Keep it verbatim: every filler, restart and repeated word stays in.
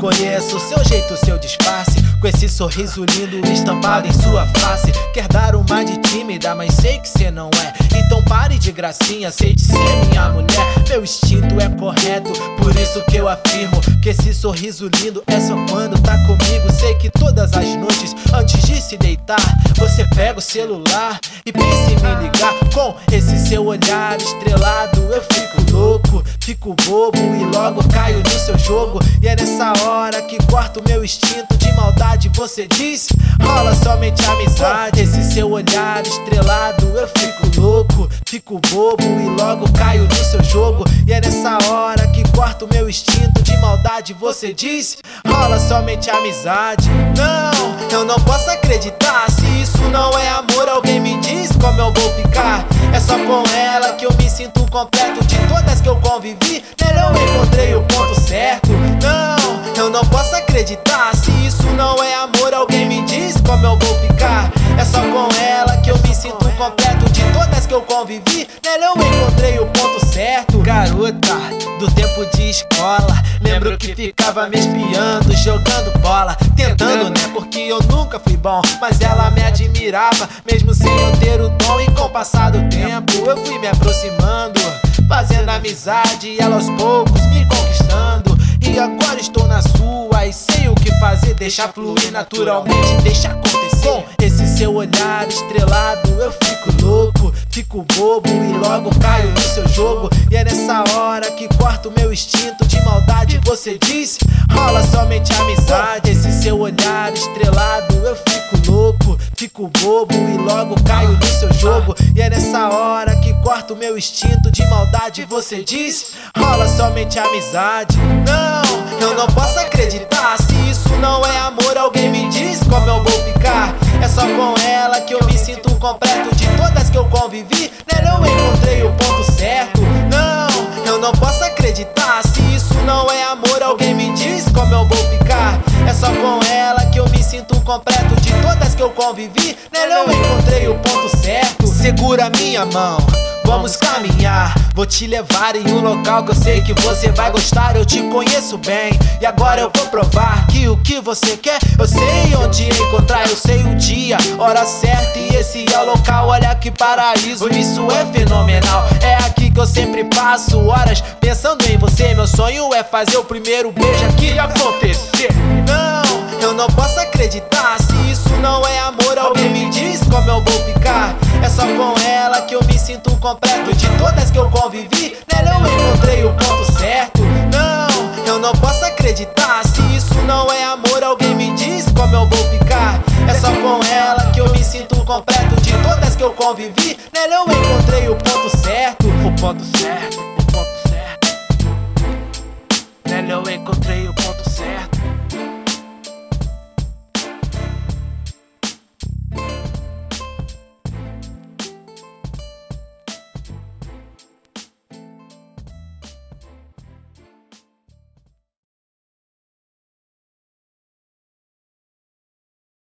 Conheço seu jeito, seu disfarce, com esse sorriso lindo estampado em sua face. Quer dar uma de tímida, mas sei que cê não é. Então pare de gracinha, sei de ser minha mulher. Meu instinto é correto, por isso que eu afirmo que esse sorriso lindo é só quando tá comigo. Sei que todas as noites, antes de se deitar, você pega o celular e pensa em me ligar. Com esse seu olhar estrelado eu fico louco, fico bobo e logo caio no seu jogo. E é nessa hora que corta o meu instinto de maldade. Você diz, rola somente amizade. Esse seu olhar estrelado eu fico louco, fico bobo e logo caio no seu jogo. E é nessa hora que corta o meu instinto de maldade. Você diz, rola somente amizade. Não, eu não posso acreditar. Se isso não é amor, alguém me diz como eu vou ficar. É só com ela que eu me sinto completo. De todas que eu convivi, nela eu encontrei o ponto certo. Não, eu não posso acreditar. Se isso não é amor, alguém me diz como eu vou ficar. É só com ela que eu me sinto completo. De todas que eu convivi, nela eu encontrei o ponto certo. Garota do tempo de escola, lembro que ficava me espiando, jogando bola, tentando, né, porque eu nunca fui bom. Mas ela me admirava, mesmo sem eu ter o dom. E com o passar do tempo eu fui me aproximando, fazendo amizade e ela aos poucos me conquistando. E agora estou na sua e sei o que fazer. Deixar fluir naturalmente, deixa acontecer. Com esse seu olhar estrelado eu fico louco, fico bobo e logo caio no seu jogo. E é nessa hora que corta o meu instinto de maldade. Você diz, rola somente amizade. Esse seu olhar estrelado eu fico louco, fico bobo e logo caio no seu jogo. E é nessa hora que corta o meu instinto de maldade. Você diz, rola somente amizade. Não, eu não posso acreditar. Se isso não é amor, alguém me diz como eu vou ficar. É só com ela que eu me sinto completo. De todas que eu convivi, nela eu encontrei o ponto certo. Não, eu não posso acreditar. Se isso não é amor, alguém me diz como eu vou ficar. É só com ela que eu me sinto completo. De todas que eu convivi, nela eu encontrei o ponto certo. Segura minha mão, vamos caminhar. Vou te levar em um local que eu sei que você vai gostar. Eu te conheço bem e agora eu vou provar que o que você quer eu sei onde encontrar. Eu sei o dia, hora certa e esse é o local. Olha que paraíso, isso é fenomenal. É aqui que eu sempre passo horas pensando em você. Meu sonho é fazer o primeiro beijo aqui acontecer. Não, eu não posso acreditar. Se isso não é amor, alguém me diz como eu vou ficar. É só com ela que eu me sinto completo. De todas que eu convivi, nela eu encontrei o ponto certo. Não, eu não posso acreditar. Se isso não é amor, alguém me diz como eu vou ficar. É só com ela que eu me sinto completo. De todas que eu convivi, nela eu encontrei o ponto certo. O ponto certo, o ponto certo. Nela eu encontrei o ponto certo.